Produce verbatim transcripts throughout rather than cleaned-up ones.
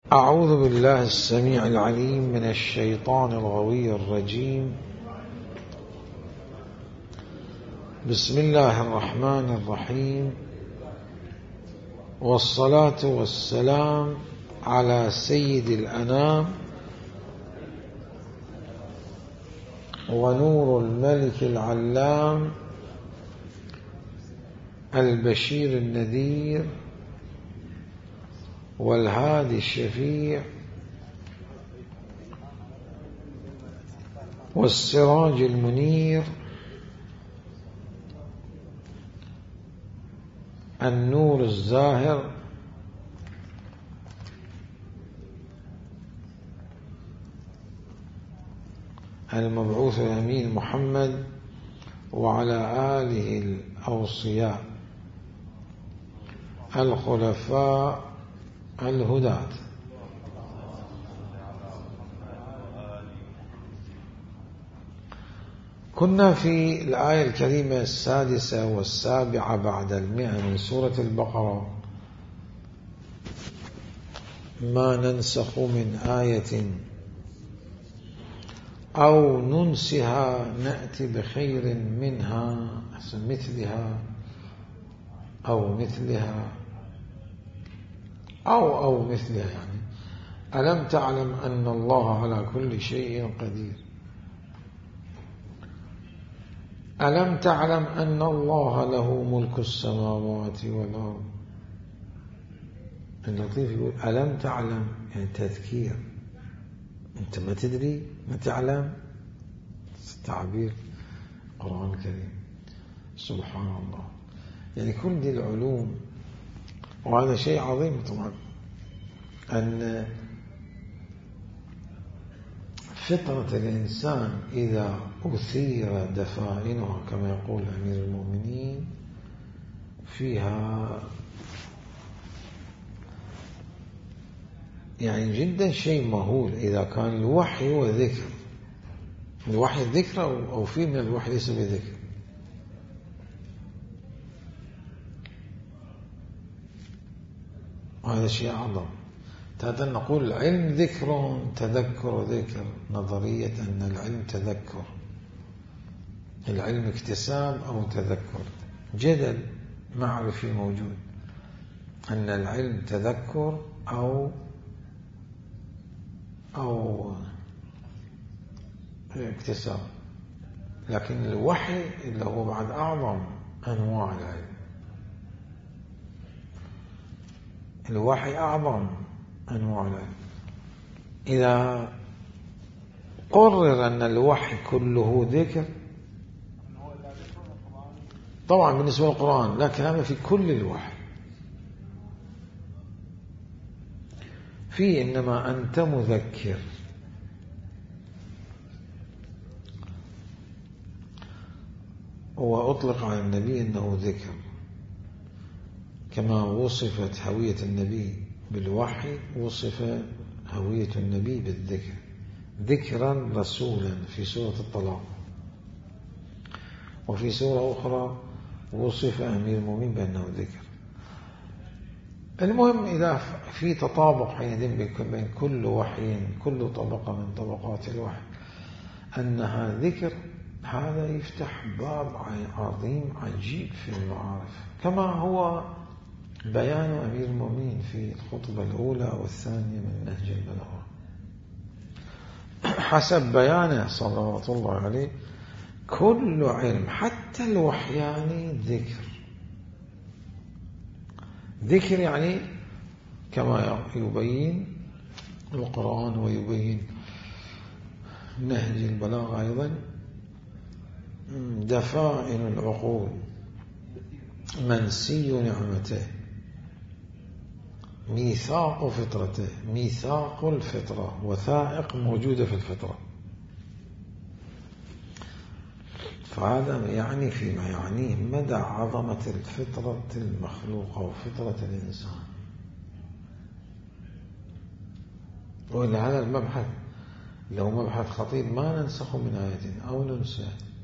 أعوذ بالله السميع العليم من الشيطان الغوي الرجيم. بسم الله الرحمن الرحيم، والصلاة والسلام على سيد الأنام ونور الملك العلام البشير النذير والهادي الشفيع والسراج المنير النور الزاهر المبعوث الأمين محمد وعلى آله الأوصياء الخلفاء الهداة. كنا في الآية الكريمة السادسة والسابعة بعد المئة من سورة البقرة: ما ننسخ من آية أو ننسها نأتي بخير منها مثلها أو مثلها أو أو مثلها يعني ألم تعلم أن الله على كل شيء قدير. ألم تعلم أن الله له ملك السماوات والأرض. اللطيف يقول ألم تعلم، يعني تذكير، أنت ما تدري ما تعلم. تعبير القرآن الكريم سبحان الله. يعني كل دي العلوم، وهذا شيء عظيم طبعا، أن فطرة الإنسان إذا أثير دفائنها كما يقول أمير المؤمنين فيها يعني جدا شيء مهول. إذا كان الوحي وذكر، الوحي ذكر أو في من الوحي ليس بذكر، هذا شيء أعظم. تأتي نقول العلم ذكر تذكر ذكر، نظرية أن العلم تذكر، العلم اكتساب أو تذكر، جدل معرفي موجود أن العلم تذكر أو أو اكتساب. لكن الوحي اللي هو بعد أعظم أنواع العلم، الوحي أعظم أنواع العلم. إذا قرر أن الوحي كله ذكر طبعا بالنسبة للقرآن، لكن هذا في كل الوحي. في إنما أنت مذكر، وأطلق على النبي أنه ذكر، كما وصفت هوية النبي بالوحي وصف هوية النبي بالذكر، ذكرا رسولا في سورة الطلاق. وفي سورة أخرى وصف أمير المؤمنين بأنه ذكر. المهم إذا في تطابق حينئذ بين كل وحي، كل طبقة من طبقات الوحي أنها ذكر، هذا يفتح باب عظيم عجيب في المعارف، كما هو بيان أمير المؤمنين في الخطبة الأولى والثانية من نهج البلاغة. حسب بيانه صلوات الله عليه كل علم حتى الوحياني ذكر. ذكر يعني كما يبين القرآن ويبين نهج البلاغة أيضا دفائن العقول، منسي نعمته، ميثاق فطرته، ميثاق الفطرة، وثائق موجودة في الفطرة. فهذا يعني فيما يعنيه مدى عظمة الفطرة المخلوقة وفطرة الإنسان. وإن هذا المبحث لو مبحث خطير، ما ننسخ من آية أو ننسى.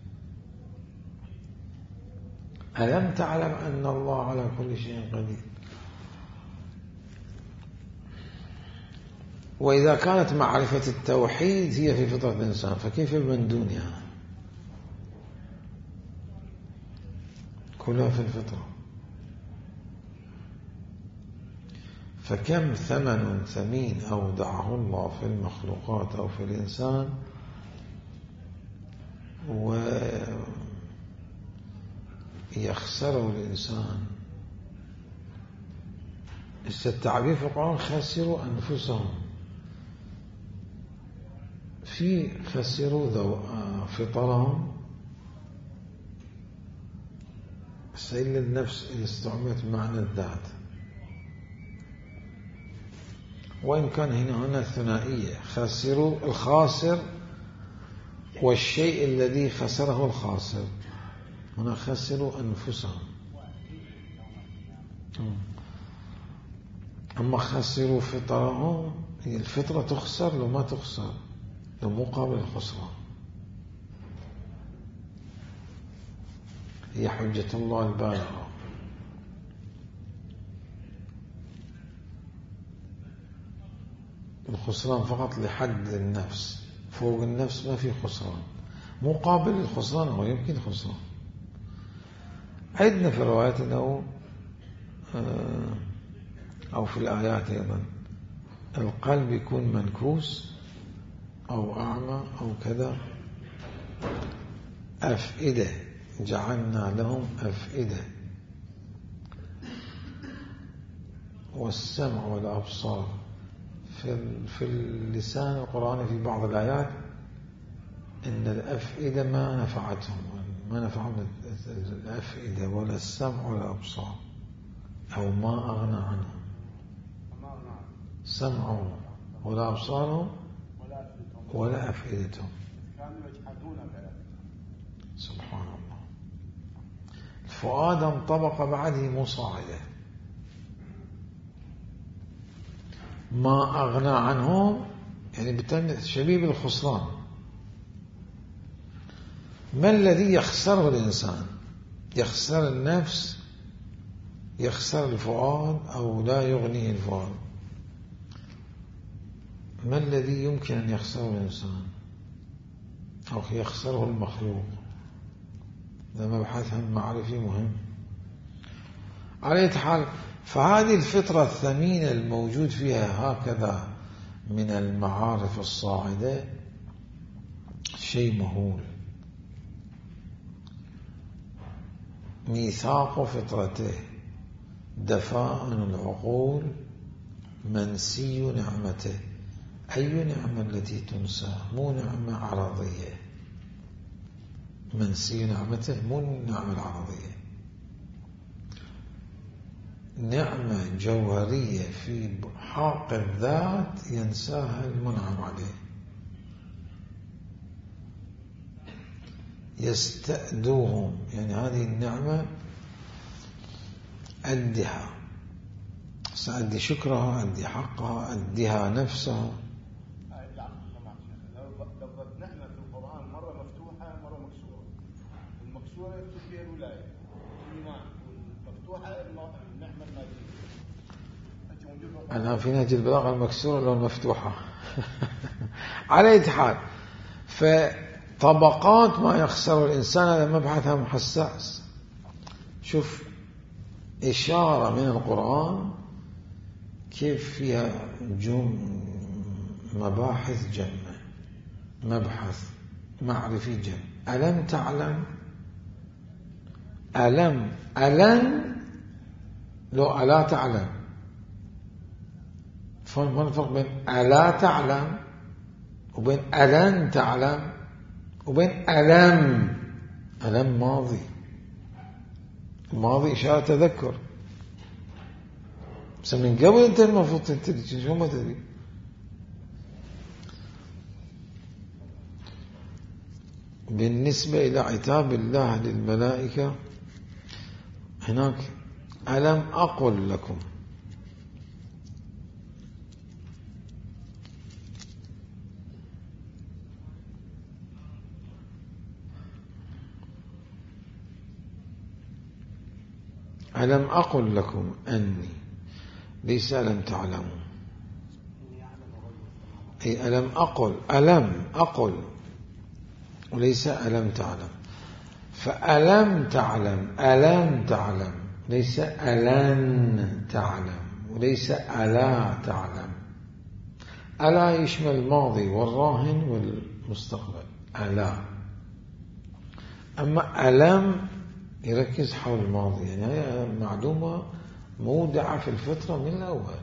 ألم تعلم أن الله على كل شيء قدير. وإذا كانت معرفة التوحيد هي في فطرة الإنسان فكيف من دونها؟ كلها في الفطرة. فكم ثمن ثمين أودعه الله في المخلوقات أو في الإنسان ويخسره الإنسان. التعبير في القرآن خسروا أنفسهم، في خسروا فطرهم. سيل النفس اللي استعملت معنى الذات، وإن كان هنا هنا ثنائية، خسروا الخاسر والشيء الذي خسره الخاسر. هنا خسروا أنفسهم، أما خسروا فطرهم. هي الفطرة تخسر لو ما تخسر، لو مقابل الخسران. هي حجة الله البالغة. الخسران فقط لحد النفس، فوق النفس ما في خسران. مقابل الخسران هو يمكن خسران. عندنا في الروايات أنه أو في الآيات أيضا القلب يكون منكوس أو أعمى أو كذا. أفئدة جعلنا لهم أفئدة، والسمع والأبصار. في اللسان القرآني في بعض الآيات إن الأفئدة ما نفعتهم، ما نفعهم الأفئدة ولا السمع ولا الأبصار، أو ما أغنى عنهم سمعهم ولا أبصارهم ولا أفئدتهم. سبحان الله. الفؤاد انطبق بعده مصاعدة، ما أغنى عنهم يعني بالتالي شبيه بالخسران. ما الذي يخسره الإنسان؟ يخسر النفس، يخسر الفؤاد، أو لا يغنيه الفؤاد؟ ما الذي يمكن أن يخسره الإنسان أو يخسره المخلوق؟ هذا مبحث معرفي مهم. على أي حال، فهذه الفطرة الثمينة الموجود فيها هكذا من المعارف الصاعدة شيء مهول. ميثاق فطرته دفاء العقول، منسي نعمته. أي نعمة التي تنسى؟ مو نعمة عرضية. منسي نعمته مو النعمة العرضية، نعمة جوهرية في حق الذات ينساها المنعم عليه. يستأدوهم، يعني هذه النعمة أدها، سأدي شكرها، أدي حقها، أديها نفسها. نعمة في القرآن مرة مفتوحة مرة مكسورة. المكسورة يكتب فيها الولاية الإيمان، والمفتوحة النعمة المادية. أنا في نهج البلاغة المكسورة لو المفتوحة. على أي حال، فطبقات ما يخسر الإنسان هذا مبحثها حساس. شوف إشارة من القرآن كيف فيها جم مباحث جمة، مبحث معرفي جم. ألم تعلم؟ ألم ألم لو ألا تعلم. فما الفرق بين ألا تعلم وبين ألن تعلم وبين ألم؟ ألم ماضي، ماضي إشارة تذكر، بس من قبل أنت المفروض تدري، شو ما تدري. بالنسبة إلى عتاب الله للملائكة هناك ألم أقل لكم. ألم أقل لكم أني، ليس ألم تعلموا. أي ألم أقل، ألم أقل وليس ألم تعلم. فألم تعلم، ألم تعلم، ليس ألن تعلم، وليس ألا تعلم. ألا يشمل الماضي والراهن والمستقبل، ألا. أما ألم يركز حول الماضي، يعني هي معلومة مودعة في الفطرة من الأول.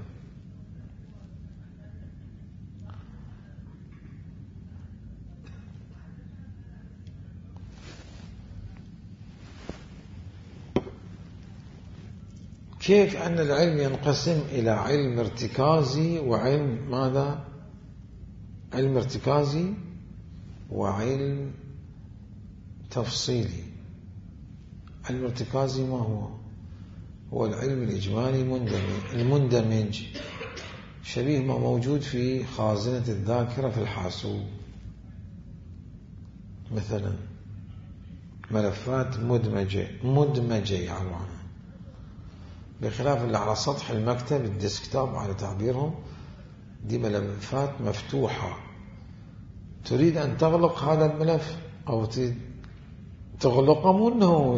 كيف أن العلم ينقسم إلى علم ارتكازي وعلم ماذا؟ علم ارتكازي وعلم تفصيلي. علم ارتكازي ما هو؟ هو العلم الإجمالي المندمج، شبيه ما موجود في خازنة الذاكرة في الحاسوب، مثلا ملفات مدمجة مدمجة يعني، بخلاف اللي على سطح المكتب الديسكتوب على تعبيرهم، دي ملفات مفتوحة. تريد أن تغلق هذا الملف أو تغلقه، مو أنه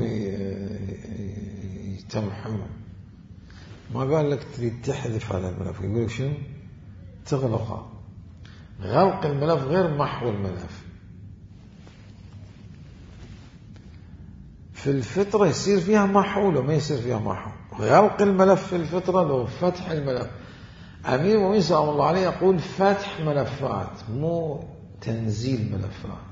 يتمحمه. ما قال لك تريد تحذف هذا الملف، يقول لك شنو؟ تغلقه. غلق الملف غير محو الملف. في الفطرة يصير فيها محو لو ما يصير فيها محو. غلق الملف في الفطرة لو فتح الملف. أمير المؤمنين سلام الله عليه يقول فتح ملفات مو تنزيل ملفات.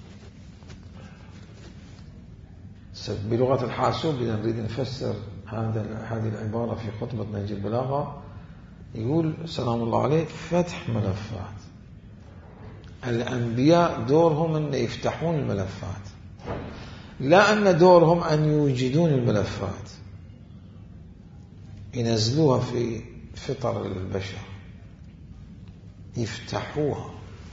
بلغة الحاسوب إذا نريد نفسر هذا هذه العبارة في خطبة نهج البلاغة، يقول سلام الله عليه فتح ملفات. الأنبياء دورهم أن يفتحون الملفات، لا أن دورهم أن يوجدون الملفات ينزلوها في فطر البشر، يفتحوها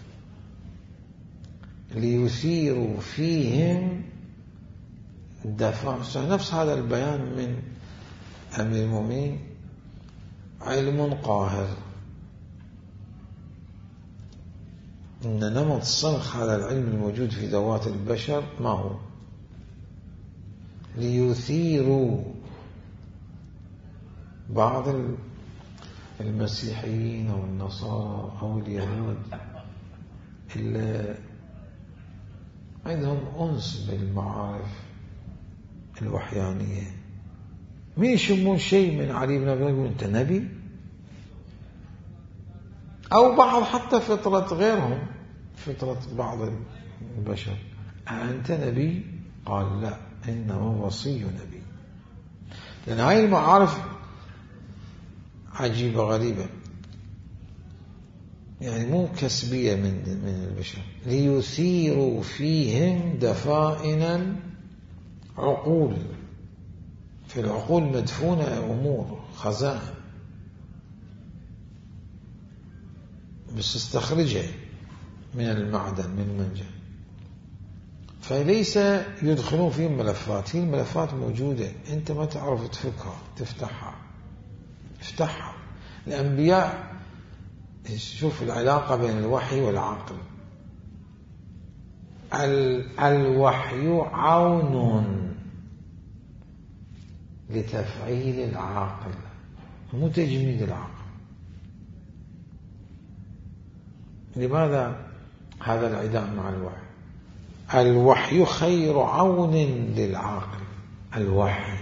ليثيروا فيهم الدفاع. نفس هذا البيان من أمير المؤمنين، علم قاهر. إن نمط صنخ هذا العلم الموجود في ذوات البشر ما هو؟ ليثيروا بعض المسيحيين أو النصارى أو اليهود اللي عندهم أنس بالمعارف الوحيانية، ما يشمون شيء من علي بن أبي طالب يقول أنت نبي، أو بعض حتى فطرة غيرهم، فطرة بعض البشر، أنت نبي؟ قال لا، إنما وصي نبي. لأن هاي المعارف عجيبة غريبة، يعني مو كسبية من من البشر. ليثيروا فيهم دفائن عقول، في العقول مدفونة أمور خزائن، بس استخرجها من المعدن من المنجم. فليس يدخلون فيهم ملفات، هي الملفات موجودة، أنت ما تعرف تفكها تفتحها. افتحها. الأنبياء، شوف العلاقة بين الوحي والعقل. الوحي عون لتفعيل العقل، مو تجميد العقل. لماذا هذا العداء مع الوحي؟ الوحي خير عون للعاقل. الوحي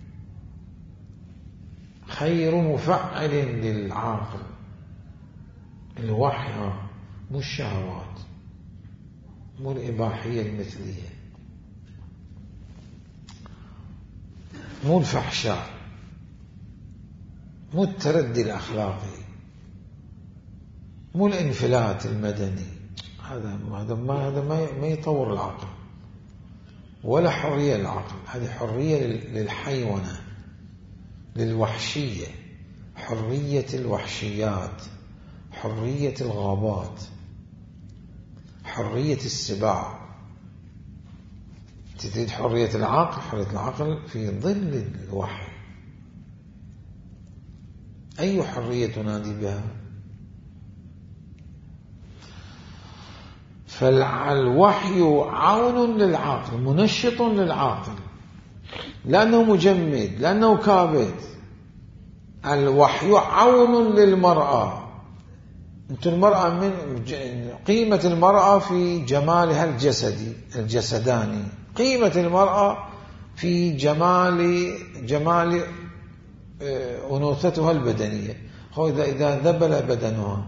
خير مفعل للعاقل. الوحي مو الشهوات، مو الإباحية المثلية، مو الفحشاء، مو التردي الأخلاقي، مو الانفلات المدني. هذا هذا ما هذا ما يطور العقل ولا حرية للعقل. هذه حرية للحيوانة، للوحشية، حرية الوحشيات، حرية الغابات، حرية السباع. تريد حرية العقل، حرية العقل في ظل الوحي. أي حرية تنادي بها؟ فالوحي عون للعاقل، منشط للعاقل، لأنه مجمد، لأنه كابت. الوحي عون للمرأة. أنت المرأة من قيمة المرأة في جمالها الجسدي الجسداني، قيمة المرأة في جمال جمال أنوثتها البدنية. إذا إذا ذبل بدنها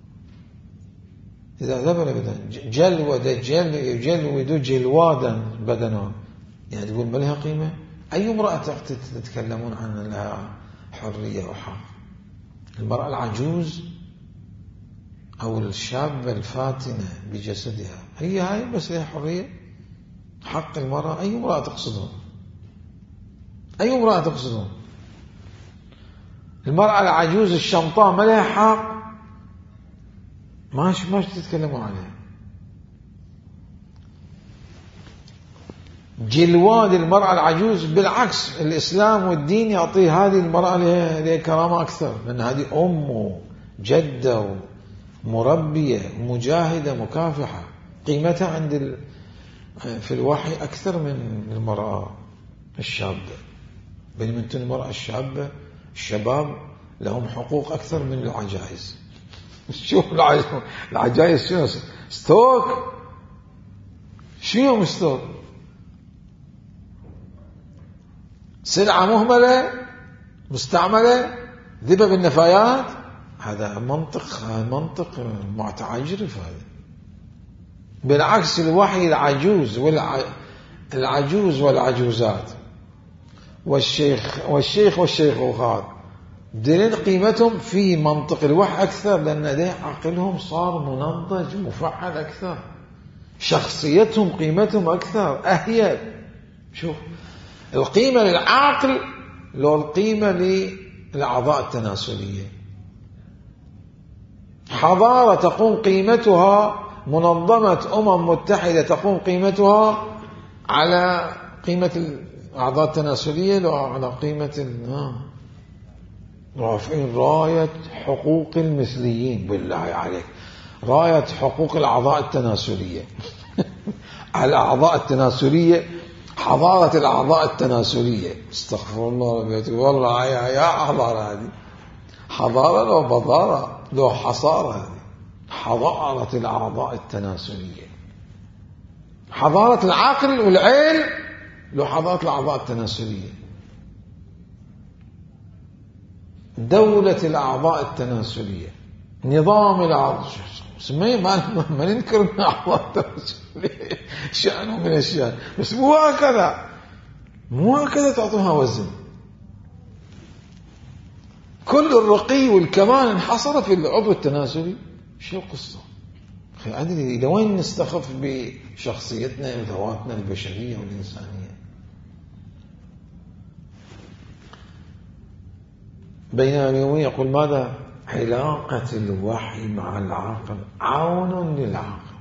إذا ذبل بدن جلود جل يجلود جلوادا بدنها، يعني تقول ما لها قيمة؟ أي امرأة تتكلمون عن لها حرية وحق؟ المرأة العجوز أو الشابة الفاتنة بجسدها، هي هاي بس لها حرية؟ حق المرأة؟ أي امرأة تقصدون؟ أي امرأة تقصدون؟ المرأة العجوز الشمطاء ما لها حق؟ ماش ماش تتكلمون عليها. جلواد المرأة العجوز بالعكس، الإسلام والدين يعطي هذه المرأة لها كرامة أكثر، لأن هذه أم جدة مربية مجاهدة مكافحة، قيمتها عند في الوحي أكثر من المرأة الشابة. بينما أنتم المرأة الشابة الشباب لهم حقوق أكثر من العجائز. شوف العجائز شنو ستوك، شنو ستوك؟ سلعة مهملة مستعملة ذبة بالنفايات. هذا منطق منطق متعجرف. هذا بالعكس، الوحي العجوز والعجوز والعجوزات والشيخ والشيخ والشيخوخات دليل قيمتهم في منطق الوحي أكثر، لأن ده عقلهم صار منضج مفعل أكثر، شخصيتهم قيمتهم أكثر أهيل. شوف القيمة للعقل لو القيمة للأعضاء التناسلية. حضارة تقوم قيمتها، منظمة أمم متحدة تقوم قيمتها على قيمة الأعضاء التناسلية، لو على قيمة رافعين راية حقوق المثليين. بالله عليك، راية حقوق الأعضاء التناسلية الأعضاء التناسلية، حضارة الأعضاء التناسلية. استغفر الله ربي، والله يا يا حضارة هذه، حضارة لو بضارة لو حصارة هذه، حضارة الأعضاء التناسلية. حضارة العقل والعين لو حضارة الأعضاء التناسلية. دولة الأعضاء التناسلية، نظام الأعضاء، سميه ما, ما ننكر من أعضاء التناسلية شأنه من الشأن، بس مو هكذا، مو هكذا تعطوها وزن. كل الرقي والكمال انحصر في العضو التناسلي. شو القصة؟ أخي أدري إلى وين نستخف بشخصيتنا وذواتنا البشرية والإنسانية. بينما اليومي يقول ماذا؟ علاقة الوحي مع العقل عون للعقل.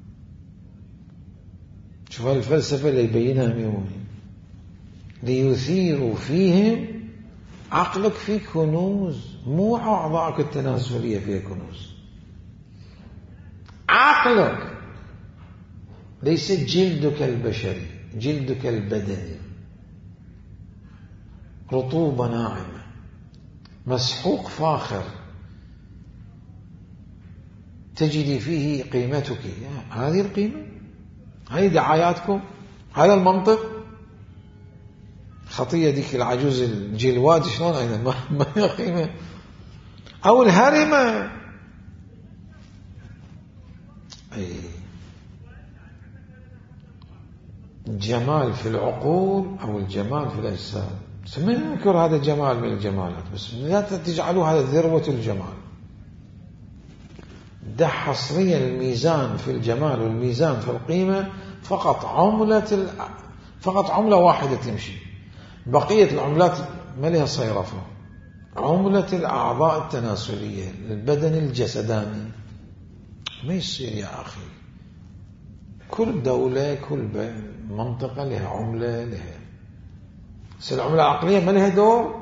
شوف الفلسفة اللي يبينها اليومي، ليثيروا فيهم عقلك في كنوز، مو أعضائك التناسلية فيها كنوز. عقلك ليس جلدك البشري، جلدك البدني رطوبة ناعمة مسحوق فاخر تجدي فيه قيمتك. هذه القيمة، هذه دعاياتكم، هذا المنطق. خطية ديك العجوز الجلواد شلون أيضا ما هي قيمة؟ أو الهرمة. أي الجمال في العقول أو الجمال في الأجساد، ما ننكر هذا جمال من الجمالات، بس لا تجعلوا هذا ذروة الجمال. ده حصريا الميزان في الجمال والميزان في القيمة فقط عملة ال... فقط عملة واحدة تمشي، بقية العملات ما لها صيرفة. عملة الأعضاء التناسلية، البدن الجسداني، ما يصير يا أخي. كل دولة كل منطقة لها عملة لها. بس العملة العقلية ما لها دور.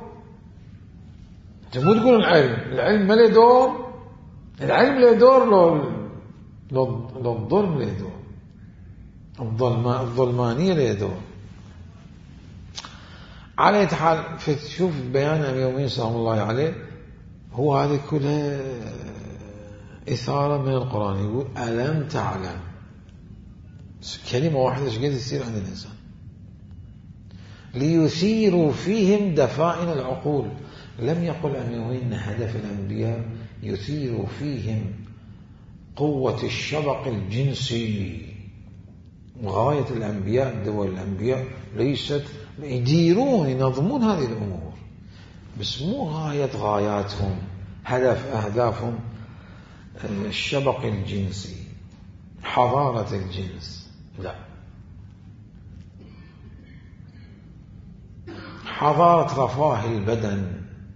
انت مو تقول العلم العلم ما له دور. العلم له دور لو للظلم له دور، الظلمانية له دور. على حال فتشوف بيان أمير المؤمنين سلام الله عليه هو هذه كلها إثارة من القرآن. يقول ألم تعلم، كلمة واحدة ايش قد تصير عند الإنسان. ليثيروا فيهم دفائن العقول. لم يقل أمير المؤمنين أن هدف الأنبياء يثيروا فيهم قوة الشبق الجنسي. غاية الأنبياء دول الأنبياء ليست يديرون ينظمون هذه الأمور، بس مو غاية غاياتهم هدف أهدافهم الشبق الجنسي حضارة الجنس، لا، حضارة رفاه البدن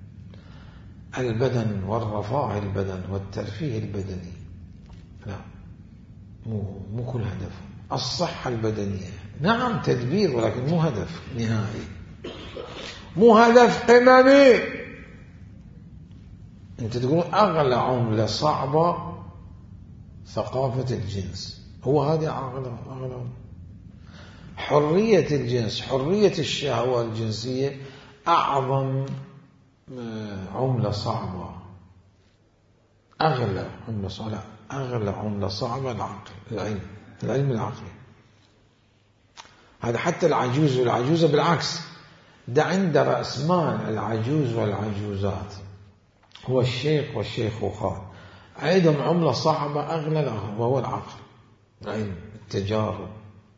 البدن والرفاه البدن والترفيه البدني، لا، مو مو كل هدف. الصحة البدنية نعم تدبير ولكن مو هدف نهائي، مو هدف أمامي. أنت تقول أغلى عملة صعبة ثقافة الجنس، هو هذه أغلى أغلى حرية الجنس، حرية الشهوة الجنسية أعظم عملة صعبة، أغلى عملة صعبة، أغلى عملة صعبة العقل، العلم، العلم العقلي. هذا حتى العجوز والعجوزة بالعكس، ده عند رأس مال العجوز والعجوزات هو الشيخ والشيخوخات، عندهم عملة صعبة أغلى وهو العقل، العلم، التجارب.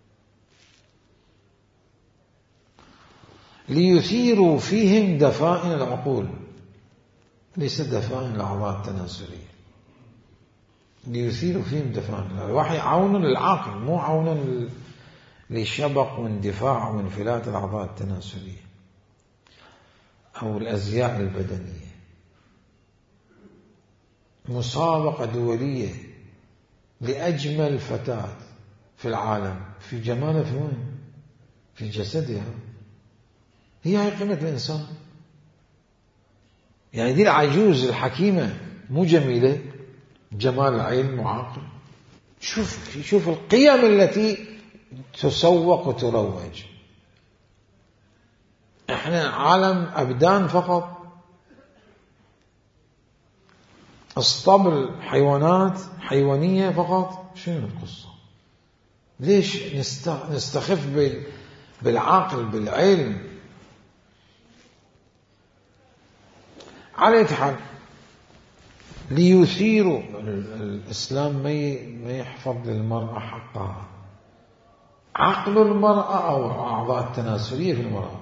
ليثيروا فيهم دفائن العقول، ليست دفائن الأعضاء التناسلية، ليثيروا فيهم دفائن. الوحي عون للعقل مو عون لشبق واندفاع وانفلات الأعضاء التناسلية أو الأزياء البدنية. مسابقة دولية لأجمل فتاة في العالم، في جمالها، في وين؟ في جسدها، هي هي قيمة الإنسان. يعني دي العجوز الحكيمة مو جميلة، جمال العلم وعقل. شوف شوف القيم التي تسوق وتروج. احنا عالم أبدان فقط، اسطبل حيوانات حيوانية فقط. شنو القصة؟ ليش نستخف بالعقل بالعلم؟ على حال ليثيروا الإسلام ما يحفظ للمرأة حقها، عقل المرأة أو أعضاء التناسلية في المرأة.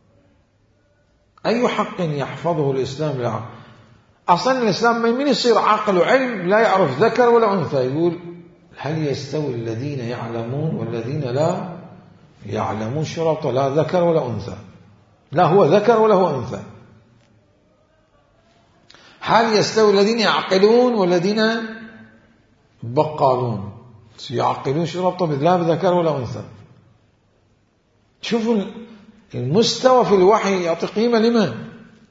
أي حق يحفظه الإسلام للعقل؟ أصلا الإسلام من يصير عقل وعلم لا يعرف ذكر ولا أنثى. يقول هل يستوي الذين يعلمون والذين لا يعلمون؟ شرط لا ذكر ولا أنثى، لا هو ذكر ولا هو أنثى. هل يستوي الذين يعقلون والذين بقالون؟ يعقلون شرط لا بذكر ولا أنثى. شوفوا المستوى في الوحي يعطي قيمة لمن؟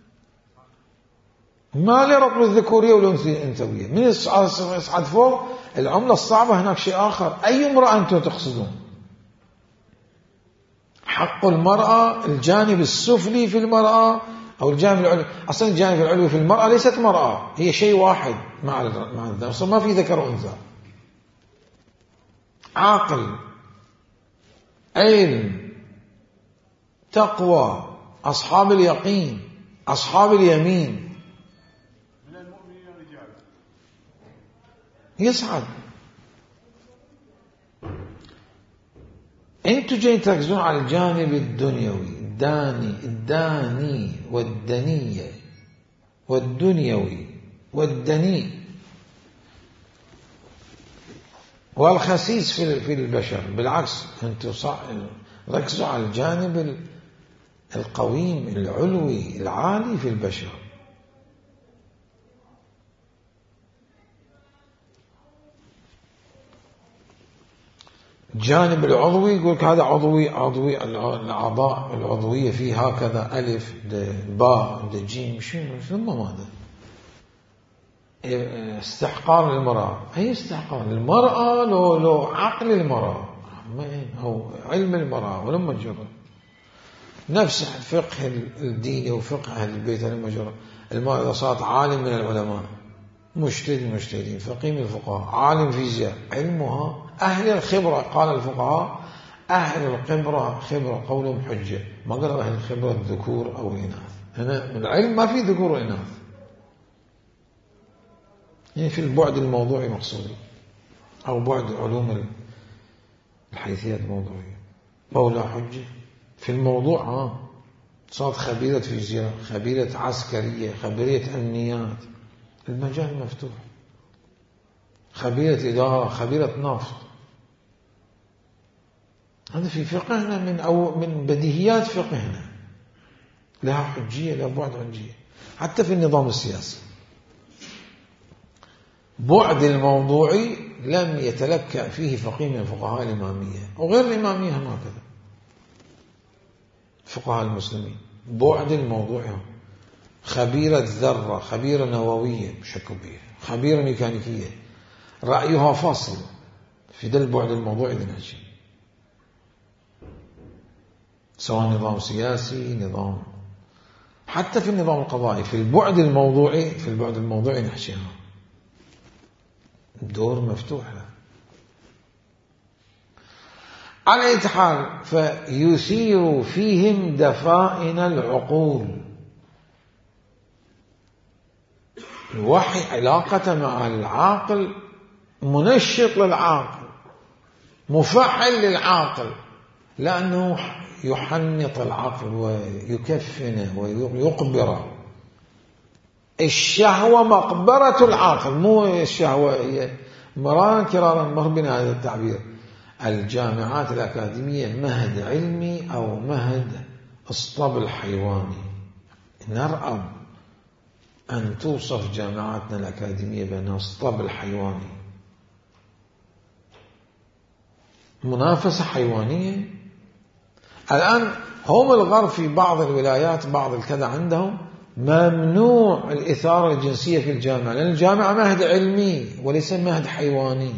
ما لي ربط الذكورية والأنثوية. من يصعد فوق العملة الصعبة هناك شيء آخر. أي امرأة أنتم تقصدون؟ حق المرأة الجانب السفلي في المرأة أو الجانب العلوي؟ أصلا الجانب العلوي في المرأة ليست مرأة، هي شيء واحد مع مع الذكر، أصلا ما في ذكر وأنثى. عقل، علم، تقوى، أصحاب اليقين، أصحاب اليمين. من المؤمنين رجال يسعد. أنتوا جايين تركزون على الجانب الدنيوي، الداني الداني والدنية والدنيوي والدني والخسيس في في البشر. بالعكس أنتوا ركزوا على الجانب القويم العلوي العالي في البشر. الجانب العضوي يقول هذا عضوي عضوي الأعضاء العضوية فيه هكذا ألف باء جيم. شنو شنو هذا؟ استحقار للمرأة. أي استحقار للمرأة؟ لو, لو عقل المرأة أو علم المرأة ولما جرى نفس الفقه الديني وفقه أهل البيت لما جرى. المرأة إذا صارت عالم من العلماء، مجتهد من المجتهدين، فقيه من الفقهاء، عالم فيزياء، علمها أهل الخبرة. قال الفقهاء أهل الخبرة خبرة قولهم حجة، ما قالوا أهل الخبرة الذكور أو الإناث. هنا العلم ما في ذكور وإناث، يعني في البعد الموضوعي مقصودي أو بعد علوم الحيثيات الموضوعية. قولها حجة في الموضوع. ها صارت خبيرة فيزياء، خبيرة عسكرية، خبيرة أمنيات، المجال مفتوح. خبيرة إدارة، خبيرة نفط. هذا في فقهنا من أو من بديهيات فقهنا، لها حجية، لها بعد حجية. حتى في النظام السياسي بعد الموضوعي لم يتلكأ فيه فقيه من الفقهاء الإمامية وغير الإمامية هم هكذا. فقهاء المسلمين بعد الموضوعي، خبيرة ذرة، خبيرة نووية بشكل كبير، خبيرة ميكانيكية، رأيها فاصل في ذا البعد الموضوعي لنهجي، سواء نظام سياسي، نظام حتى في النظام القضائي. في البعد الموضوعي في البعد الموضوعي نحشيها دور مفتوح له. على أي حال فيثير فيهم دفائن العقول. الوحي علاقة مع العاقل منشط للعاقل، مفعل للعاقل، لأنه يحنط العقل ويكفنه ويقبره. الشهوة مقبرة العاقل، مو الشهوة هي مران كرارا مر بنا هذا التعبير. الجامعات الأكاديمية مهد علمي أو مهد اسطبل حيواني. نرأب أن توصف جامعاتنا الأكاديمية بأنها اسطبل حيواني، منافسة حيوانية. الآن هم الغرب في بعض الولايات بعض الكذا عندهم ممنوع الإثارة الجنسية في الجامعة، لأن الجامعة مهد علمي وليس مهد حيواني.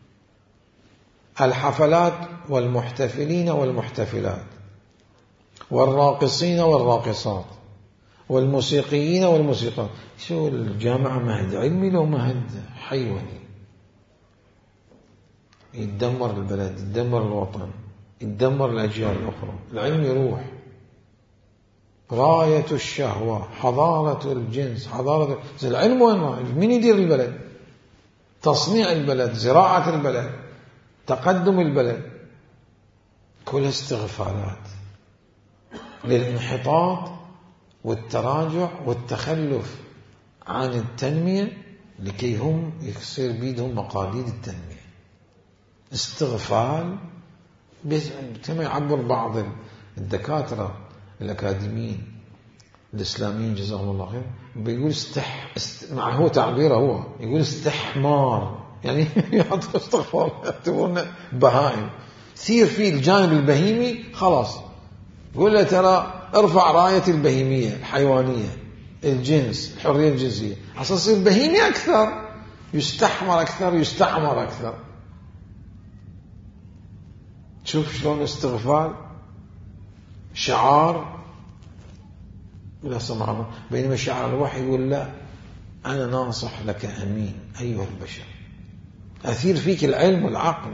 الحفلات والمحتفلين والمحتفلات والراقصين والراقصات والموسيقيين والموسيقات، شو الجامعة مهد علمي لو مهد حيواني؟ يتدمر البلد، يتدمر الوطن، يتدمر الأجيال الأخرى. العلم يروح. غاية الشهوة، حضارة الجنس، حضارة العلم. وين مين يدير البلد؟ تصنيع البلد، زراعة البلد، تقدم البلد، كل استغفالات للانحطاط والتراجع والتخلف عن التنمية لكي هم يصير بيدهم مقاليد التنمية. استغفال كما يعبر بعض الدكاترة الأكاديميين الإسلاميين جزاهم الله خير، بيقول استح است... مع هو تعبيره هو يقول استحمار، يعني يعطوا استغفار، يعتبرنا بهائم. سير فيه الجانب البهيمي خلاص، يقول له ترى ارفع راية البهيمية الحيوانية، الجنس، الحرية الجنسية، عشان يصير بهيمي أكثر، يستحمر أكثر، يستعمر أكثر. شوف شلون استغفال شعار لا سمح الله. بينما شعار الوحي يقول لا، أنا ناصح لك أمين أيها البشر، أثير فيك العلم والعقل،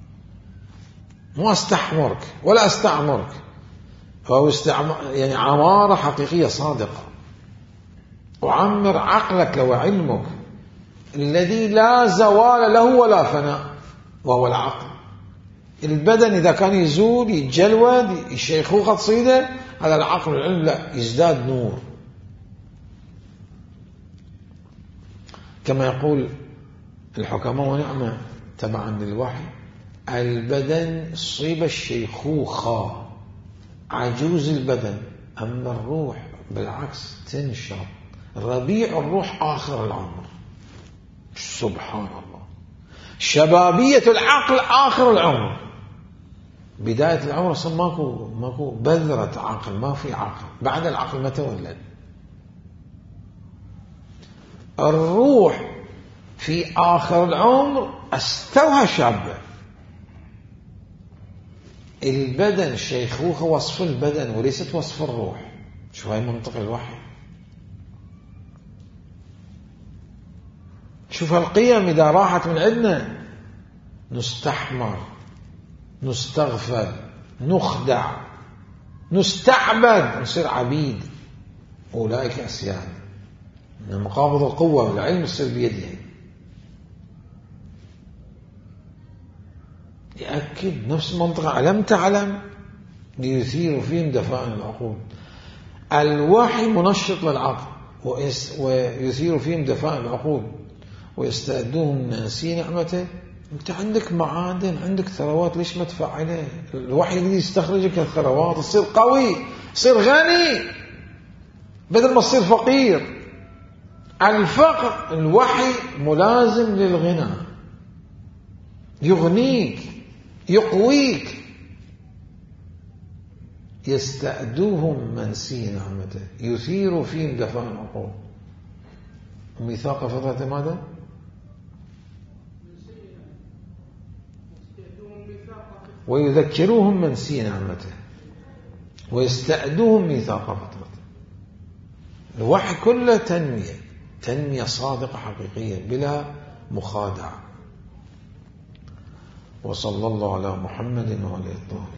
مو أستحمرك ولا أستعمرك. فهو استعمار يعني عمارة حقيقية صادقة. أعمر عقلك وعلمك الذي لا زوال له ولا فناء، وهو العقل. البدن إذا كان يزول يتجلود الشيخوخة تصيده، هذا العقل والعلم لا، يزداد نور. كما يقول الحكماء ونعمة تبعا للوحي: البدن صيب الشيخوخة، عجوز البدن، أما الروح بالعكس تنشط، ربيع الروح آخر العمر. سبحان الله. شبابية العقل آخر العمر، بداية العمر أصلا ماكو ماكو بذرة عقل، ما في عقل. بعد العقل ما تولد. الروح في آخر العمر استوها شابة. البدن الشيخوخة وصف البدن وليست وصف الروح. شو هاي منطق الوحي؟ شوف القيم إذا راحت من عندنا نستحمر، نستغفل، نخدع، نستعبد، نصير عبيد. أولئك أسياد من مقابض القوة والعلم يصير بيده. يأكد نفس المنطقة ألم تعلم ليثير فيهم دفائن العقول. الوحي منشط للعقل ويثير فيهم دفائن العقول ويستأدوهم ناسي نعمته. أنت عندك معادن، عندك ثروات، ليش ما تفعله؟ الوحي الذي يستخرجك الثروات تصير قوي، تصير غني بدل ما تصير فقير. الفقر الوحي ملازم للغنى، يغنيك يقويك. يستأدوهم منسي نعمته يثير فيهم دفائن العقول. وميثاق فترة ماذا؟ ويذكروهم منسي نعمته ويستأدوهم ميثاق فترته. الوحي كله تنمية، تنمية صادقة حقيقية بلا مخادعة. وصلى الله على محمد وعلى آله.